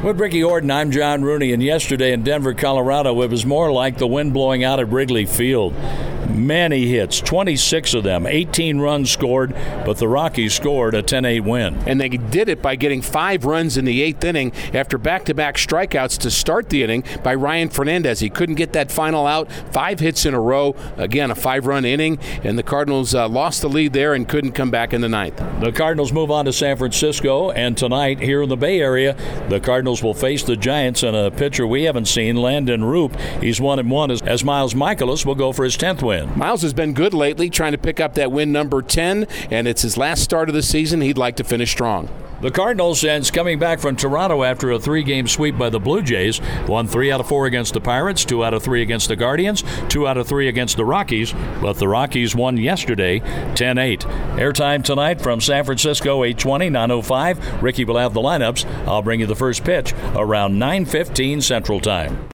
With Ricky Horton, I'm John Rooney, and yesterday in Denver, Colorado, it was more like the wind blowing out at Wrigley Field. Many hits, 26 of them, 18 runs scored, but the Rockies scored a 10-8 win. And they did it by getting 5 runs in the 8th inning after back-to-back strikeouts to start the inning by Ryan Fernandez. He couldn't get that final out, 5 hits in a row, again a 5-run inning, and the Cardinals lost the lead there and couldn't come back in the 9th. The Cardinals move on to San Francisco, and tonight here in the Bay Area, the Cardinals will face the Giants and a pitcher we haven't seen, Landon Roop. He's 1-1 as Miles Michaelis will go for his 10th win. Miles has been good lately, trying to pick up that win number 10, and it's his last start of the season. He'd like to finish strong. The Cardinals, since coming back from Toronto after a 3-game sweep by the Blue Jays, won 3 out of 4 against the Pirates, 2 out of 3 against the Guardians, 2 out of 3 against the Rockies, but the Rockies won yesterday 10-8. Airtime tonight from San Francisco, 8:20, 9:05. Ricky will have the lineups. I'll bring you the first pitch around 9:15 Central Time.